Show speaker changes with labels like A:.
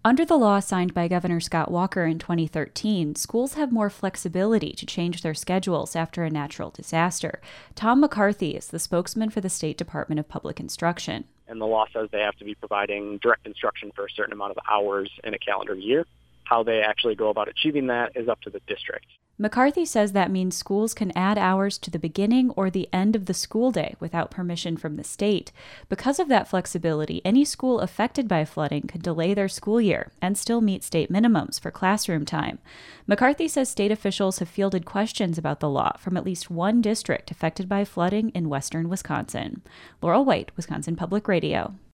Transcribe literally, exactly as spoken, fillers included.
A: Under the law signed by Governor Scott Walker in twenty thirteen, schools have more flexibility to change their schedules after a natural disaster. Tom McCarthy is the spokesman for the State Department of Public Instruction.
B: And the law says they have to be providing direct instruction for a certain amount of hours in a calendar year. How they actually go about achieving that is up to the district.
A: McCarthy says that means schools can add hours to the beginning or the end of the school day without permission from the state. Because of that flexibility, any school affected by flooding could delay their school year and still meet state minimums for classroom time. McCarthy says state officials have fielded questions about the law from at least one district affected by flooding in western Wisconsin. Laurel White, Wisconsin Public Radio.